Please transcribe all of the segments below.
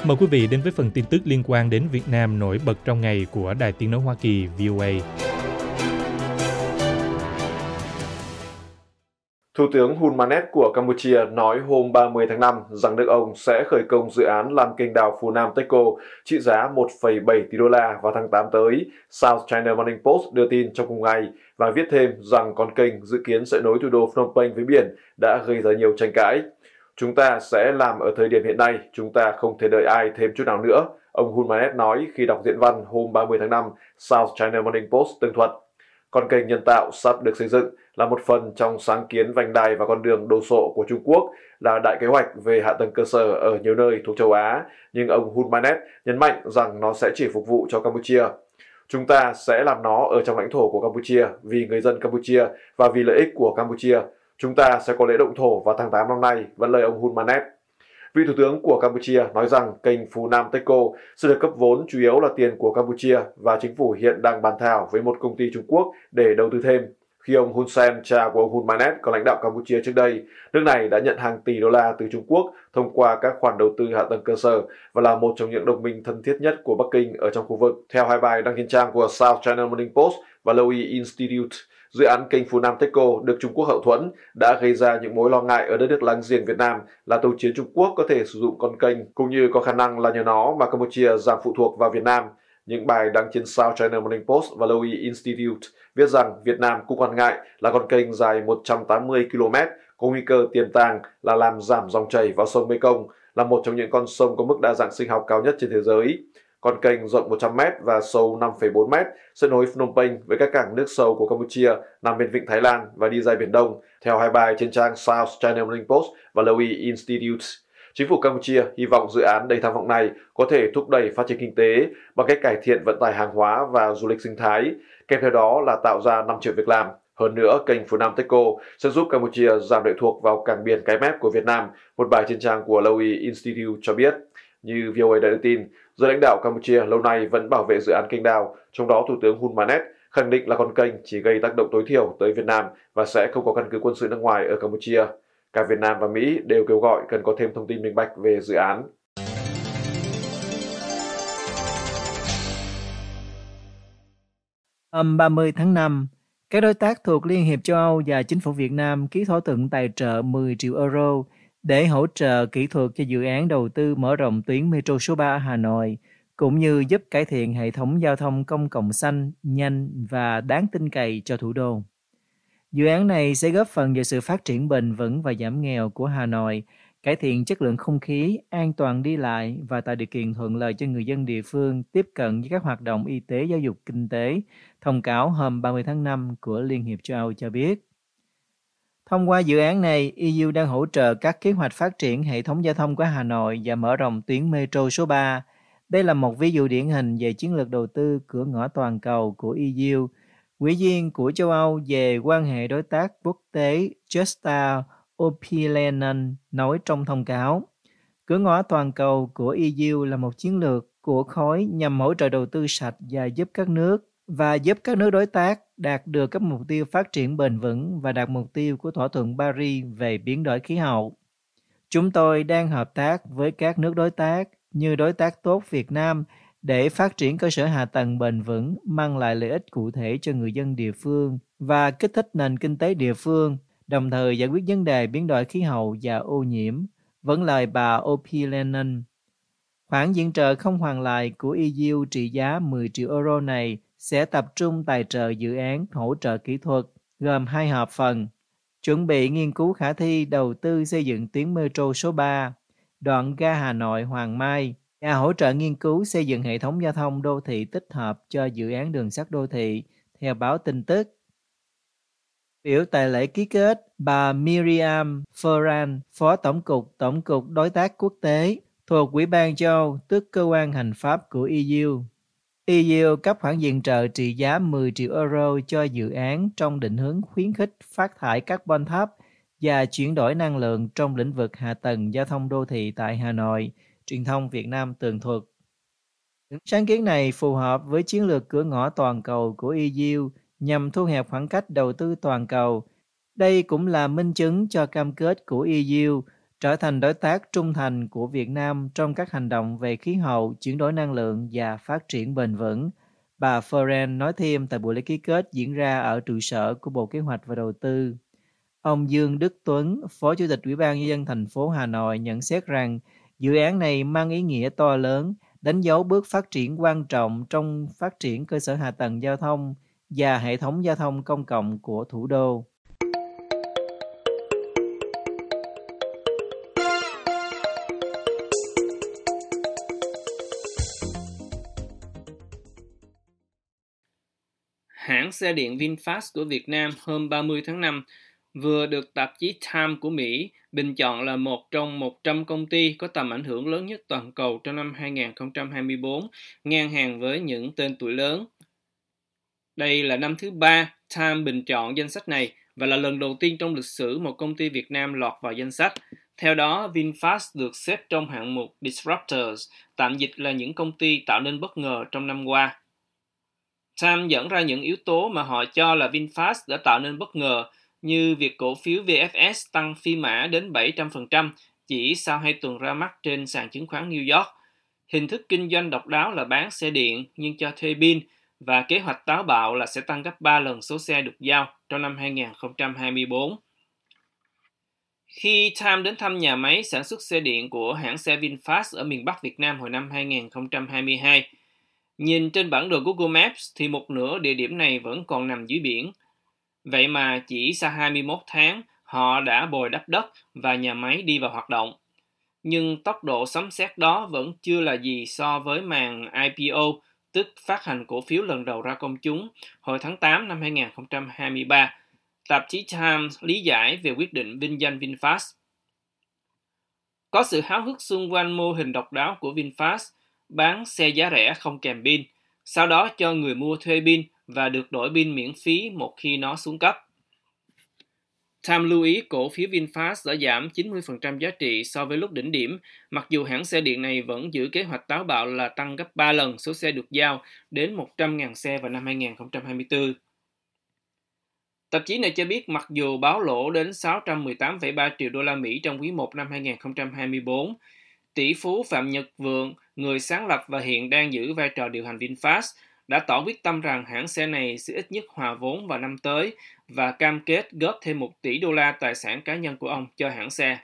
Mời quý vị đến với phần tin tức liên quan đến Việt Nam nổi bật trong ngày của Đài Tiếng nói Hoa Kỳ VOA. Thủ tướng Hun Manet của Campuchia nói hôm 30 tháng 5 rằng nước ông sẽ khởi công dự án làm kênh đào Phú Nam Techco trị giá 1,7 tỷ đô la vào tháng 8 tới, South China Morning Post đưa tin trong cùng ngày và viết thêm rằng con kênh dự kiến sẽ nối thủ đô Phnom Penh với biển đã gây ra nhiều tranh cãi. Chúng ta sẽ làm ở thời điểm hiện nay, chúng ta không thể đợi ai thêm chút nào nữa, ông Hun Manet nói khi đọc diễn văn hôm 30 tháng 5, South China Morning Post tường thuật. Con kênh nhân tạo sắp được xây dựng là một phần trong sáng kiến vành đai và con đường đồ sộ của Trung Quốc, là đại kế hoạch về hạ tầng cơ sở ở nhiều nơi thuộc châu Á, nhưng ông Hun Manet nhấn mạnh rằng nó sẽ chỉ phục vụ cho Campuchia. Chúng ta sẽ làm nó ở trong lãnh thổ của Campuchia vì người dân Campuchia và vì lợi ích của Campuchia. Chúng ta sẽ có lễ động thổ vào tháng 8 năm nay, vẫn lời ông Hun Manet. Vị Thủ tướng của Campuchia nói rằng kênh Phú Nam Techco sẽ được cấp vốn chủ yếu là tiền của Campuchia và chính phủ hiện đang bàn thảo với một công ty Trung Quốc để đầu tư thêm. Khi ông Hun Sen, cha của ông Hun Manet, có lãnh đạo Campuchia trước đây, nước này đã nhận hàng tỷ đô la từ Trung Quốc thông qua các khoản đầu tư hạ tầng cơ sở và là một trong những đồng minh thân thiết nhất của Bắc Kinh ở trong khu vực. Theo hai bài đăng trên trang của South China Morning Post và Lowy Institute, dự án kênh Phú Nam Techco được Trung Quốc hậu thuẫn đã gây ra những mối lo ngại ở đất nước láng giềng Việt Nam là tàu chiến Trung Quốc có thể sử dụng con kênh, cũng như có khả năng là nhờ nó mà Campuchia giảm phụ thuộc vào Việt Nam. Những bài đăng trên South China Morning Post và Lowy Institute viết rằng Việt Nam cũng quan ngại là con kênh dài 180 km có nguy cơ tiềm tàng là làm giảm dòng chảy vào sông Mekong, là một trong những con sông có mức đa dạng sinh học cao nhất trên thế giới. Con kênh rộng 100 m và sâu 5,4 m sẽ nối Phnom Penh với các cảng nước sâu của Campuchia nằm bên vịnh Thái Lan và đi ra Biển Đông, theo hai bài trên trang South China Morning Post và Lowy Institute. Chính phủ Campuchia hy vọng dự án đầy tham vọng này có thể thúc đẩy phát triển kinh tế bằng cách cải thiện vận tải hàng hóa và du lịch sinh thái, kèm theo đó là tạo ra 5 triệu việc làm. Hơn nữa, kênh Phú Nam Techco sẽ giúp Campuchia giảm lệ thuộc vào cảng biển cái mép của Việt Nam, một bài trên trang của Lowy Institute cho biết. Như VOA đã đưa tin, giới lãnh đạo Campuchia lâu nay vẫn bảo vệ dự án kênh đào, trong đó Thủ tướng Hun Manet khẳng định là con kênh chỉ gây tác động tối thiểu tới Việt Nam và sẽ không có căn cứ quân sự nước ngoài ở Campuchia. Cả Việt Nam và Mỹ đều kêu gọi cần có thêm thông tin minh bạch về dự án. Hôm 30 tháng 5, các đối tác thuộc Liên hiệp châu Âu và chính phủ Việt Nam ký thỏa thuận tài trợ 10 triệu euro để hỗ trợ kỹ thuật cho dự án đầu tư mở rộng tuyến Metro số 3 ở Hà Nội, cũng như giúp cải thiện hệ thống giao thông công cộng xanh, nhanh và đáng tin cậy cho thủ đô. Dự án này sẽ góp phần vào sự phát triển bền vững và giảm nghèo của Hà Nội, cải thiện chất lượng không khí, an toàn đi lại và tạo điều kiện thuận lợi cho người dân địa phương tiếp cận với các hoạt động y tế, giáo dục, kinh tế, thông cáo hôm 30 tháng 5 của Liên hiệp châu Âu cho biết. Thông qua dự án này, EU đang hỗ trợ các kế hoạch phát triển hệ thống giao thông của Hà Nội và mở rộng tuyến Metro số 3. Đây là một ví dụ điển hình về chiến lược đầu tư cửa ngõ toàn cầu của EU. Ủy viên của châu Âu về quan hệ đối tác quốc tế Justin Opileinen nói trong thông cáo, cửa ngõ toàn cầu của EU là một chiến lược của khối nhằm hỗ trợ đầu tư sạch và giúp các nước đối tác đạt được các mục tiêu phát triển bền vững và đạt mục tiêu của thỏa thuận Paris về biến đổi khí hậu. Chúng tôi đang hợp tác với các nước đối tác như đối tác tốt Việt Nam để phát triển cơ sở hạ tầng bền vững, mang lại lợi ích cụ thể cho người dân địa phương và kích thích nền kinh tế địa phương, đồng thời giải quyết vấn đề biến đổi khí hậu và ô nhiễm, vẫn lời bà Opileinen. Khoản viện trợ không hoàn lại của EU trị giá 10 triệu euro này sẽ tập trung tài trợ dự án hỗ trợ kỹ thuật, gồm 2 hợp phần: chuẩn bị nghiên cứu khả thi đầu tư xây dựng tuyến Metro số 3, đoạn ga Hà Nội Hoàng Mai, và hỗ trợ nghiên cứu xây dựng hệ thống giao thông đô thị tích hợp cho dự án đường sắt đô thị, theo báo tin tức. Biểu tại lễ ký kết, bà Miriam Ferran, Phó Tổng cục Đối tác Quốc tế thuộc Ủy ban châu Âu, tức cơ quan hành pháp của EU. EU cấp khoản viện trợ trị giá 10 triệu euro cho dự án trong định hướng khuyến khích phát thải carbon thấp và chuyển đổi năng lượng trong lĩnh vực hạ tầng giao thông đô thị tại Hà Nội, truyền thông Việt Nam tường thuật. Những sáng kiến này phù hợp với chiến lược cửa ngõ toàn cầu của EU nhằm thu hẹp khoảng cách đầu tư toàn cầu. Đây cũng là minh chứng cho cam kết của EU trở thành đối tác trung thành của Việt Nam trong các hành động về khí hậu, chuyển đổi năng lượng và phát triển bền vững. Bà Foren nói thêm tại buổi lễ ký kết diễn ra ở trụ sở của Bộ Kế hoạch và Đầu tư. Ông Dương Đức Tuấn, Phó Chủ tịch Ủy ban Nhân dân thành phố Hà Nội nhận xét rằng dự án này mang ý nghĩa to lớn, đánh dấu bước phát triển quan trọng trong phát triển cơ sở hạ tầng giao thông và hệ thống giao thông công cộng của thủ đô. Hãng xe điện VinFast của Việt Nam hôm 30 tháng 5 vừa được tạp chí Time của Mỹ bình chọn là một trong 100 công ty có tầm ảnh hưởng lớn nhất toàn cầu trong năm 2024, ngang hàng với những tên tuổi lớn. Đây là năm thứ 3 Time bình chọn danh sách này và là lần đầu tiên trong lịch sử một công ty Việt Nam lọt vào danh sách. Theo đó, VinFast được xếp trong hạng mục Disruptors, tạm dịch là những công ty tạo nên bất ngờ trong năm qua. Time dẫn ra những yếu tố mà họ cho là VinFast đã tạo nên bất ngờ, như việc cổ phiếu VFS tăng phi mã đến 700% chỉ sau 2 tuần ra mắt trên sàn chứng khoán New York, hình thức kinh doanh độc đáo là bán xe điện nhưng cho thuê pin, và kế hoạch táo bạo là sẽ tăng gấp 3 lần số xe được giao trong năm 2024. Khi Time đến thăm nhà máy sản xuất xe điện của hãng xe VinFast ở miền Bắc Việt Nam hồi năm 2022, nhìn trên bản đồ Google Maps thì một nửa địa điểm này vẫn còn nằm dưới biển. Vậy mà chỉ sau 21 tháng, họ đã bồi đắp đất và nhà máy đi vào hoạt động. Nhưng tốc độ sấm sét đó vẫn chưa là gì so với màn IPO, tức phát hành cổ phiếu lần đầu ra công chúng, hồi tháng 8 năm 2023. Tạp chí Times lý giải về quyết định vinh danh VinFast. Có sự háo hức xung quanh mô hình độc đáo của VinFast, bán xe giá rẻ không kèm pin, sau đó cho người mua thuê pin và được đổi pin miễn phí một khi nó xuống cấp. Time lưu ý cổ phiếu VinFast đã giảm 90% giá trị so với lúc đỉnh điểm, mặc dù hãng xe điện này vẫn giữ kế hoạch táo bạo là tăng gấp 3 lần số xe được giao đến 100.000 xe vào năm 2024. Tạp chí này cho biết mặc dù báo lỗ đến 618,3 triệu đô la Mỹ trong quý 1 năm 2024, tỷ phú Phạm Nhật Vượng, người sáng lập và hiện đang giữ vai trò điều hành VinFast, đã tỏ quyết tâm rằng hãng xe này sẽ ít nhất hòa vốn vào năm tới và cam kết góp thêm 1 tỷ đô la tài sản cá nhân của ông cho hãng xe.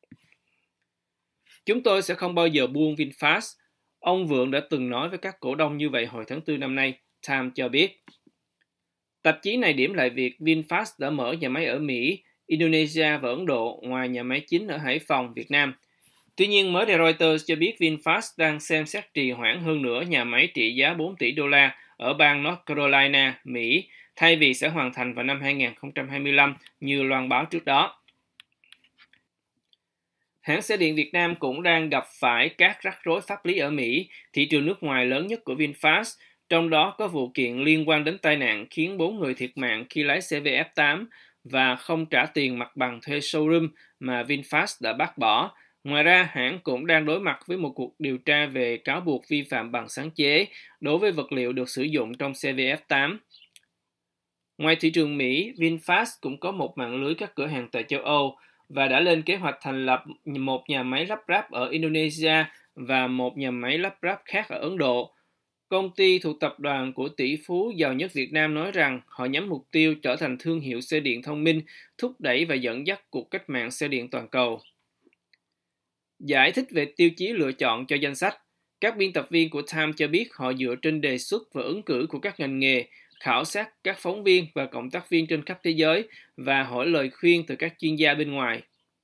Chúng tôi sẽ không bao giờ buông VinFast. Ông Vượng đã từng nói với các cổ đông như vậy hồi tháng 4 năm nay, Time cho biết. Tạp chí này điểm lại việc VinFast đã mở nhà máy ở Mỹ, Indonesia và Ấn Độ ngoài nhà máy chính ở Hải Phòng, Việt Nam. Tuy nhiên, mới đây Reuters cho biết VinFast đang xem xét trì hoãn hơn nữa nhà máy trị giá 4 tỷ đô la ở bang North Carolina, Mỹ, thay vì sẽ hoàn thành vào năm 2025 như loan báo trước đó. Hãng xe điện Việt Nam cũng đang gặp phải các rắc rối pháp lý ở Mỹ, thị trường nước ngoài lớn nhất của VinFast, trong đó có vụ kiện liên quan đến tai nạn khiến 4 người thiệt mạng khi lái xe VF8 và không trả tiền mặt bằng thuê showroom mà VinFast đã bác bỏ. Ngoài ra, hãng cũng đang đối mặt với một cuộc điều tra về cáo buộc vi phạm bằng sáng chế đối với vật liệu được sử dụng trong xe VF8. Ngoài thị trường Mỹ, VinFast cũng có một mạng lưới các cửa hàng tại châu Âu và đã lên kế hoạch thành lập một nhà máy lắp ráp ở Indonesia và một nhà máy lắp ráp khác ở Ấn Độ. Công ty thuộc tập đoàn của tỷ phú giàu nhất Việt Nam nói rằng họ nhắm mục tiêu trở thành thương hiệu xe điện thông minh, thúc đẩy và dẫn dắt cuộc cách mạng xe điện toàn cầu. Giải thích về tiêu chí lựa chọn cho danh sách, các biên tập viên của Time cho biết họ dựa trên đề xuất và ứng cử của các ngành nghề, khảo sát các phóng viên và cộng tác viên trên khắp thế giới và hỏi lời khuyên từ các chuyên gia bên ngoài.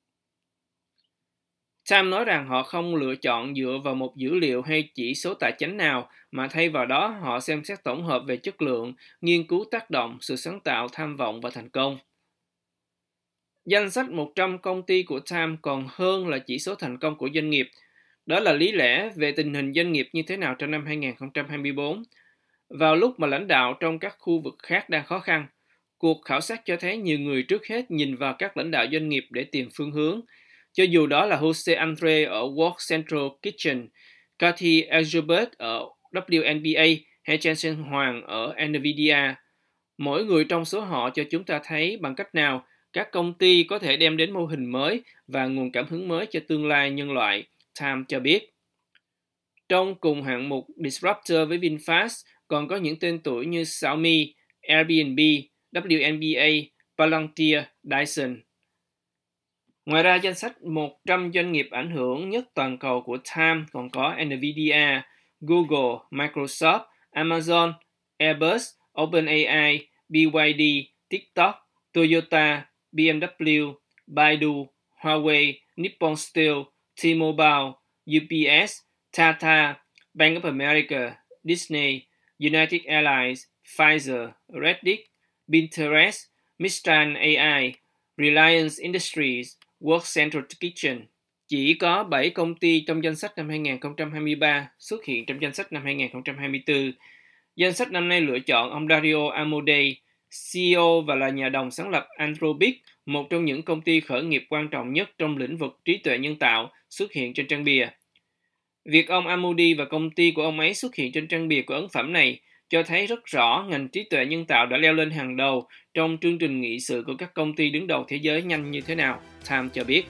Time nói rằng họ không lựa chọn dựa vào một dữ liệu hay chỉ số tài chính nào, mà thay vào đó họ xem xét tổng hợp về chất lượng, nghiên cứu tác động, sự sáng tạo, tham vọng và thành công. Danh sách 100 công ty của Time còn hơn là chỉ số thành công của doanh nghiệp. Đó là lý lẽ về tình hình doanh nghiệp như thế nào trong năm 2024. Vào lúc mà lãnh đạo trong các khu vực khác đang khó khăn, cuộc khảo sát cho thấy nhiều người trước hết nhìn vào các lãnh đạo doanh nghiệp để tìm phương hướng. Cho dù đó là Jose Andre ở World Central Kitchen, Cathy Elizabeth ở WNBA hay Jensen Huang ở NVIDIA, mỗi người trong số họ cho chúng ta thấy bằng cách nào các công ty có thể đem đến mô hình mới và nguồn cảm hứng mới cho tương lai nhân loại, Time cho biết. Trong cùng hạng mục Disruptor với VinFast còn có những tên tuổi như Xiaomi, Airbnb, WNBA, Palantir, Dyson. Ngoài ra, danh sách 100 doanh nghiệp ảnh hưởng nhất toàn cầu của Time còn có Nvidia, Google, Microsoft, Amazon, Airbus, OpenAI, BYD, TikTok, Toyota, BMW, Baidu, Huawei, Nippon Steel, T-Mobile, UPS, Tata, Bank of America, Disney, United Airlines, Pfizer, Reddit, Pinterest, Mistral AI, Reliance Industries, World Central Kitchen. Chỉ có 7 công ty trong danh sách năm 2023 xuất hiện trong danh sách năm 2024. Danh sách năm nay lựa chọn ông Dario Amodei, CEO và là nhà đồng sáng lập Anthropic, một trong những công ty khởi nghiệp quan trọng nhất trong lĩnh vực trí tuệ nhân tạo, xuất hiện trên trang bìa. Việc ông Amodei và công ty của ông ấy xuất hiện trên trang bìa của ấn phẩm này cho thấy rất rõ ngành trí tuệ nhân tạo đã leo lên hàng đầu trong chương trình nghị sự của các công ty đứng đầu thế giới nhanh như thế nào, Time cho biết.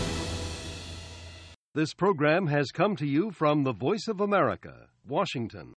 This program has come to you from the Voice of America, Washington.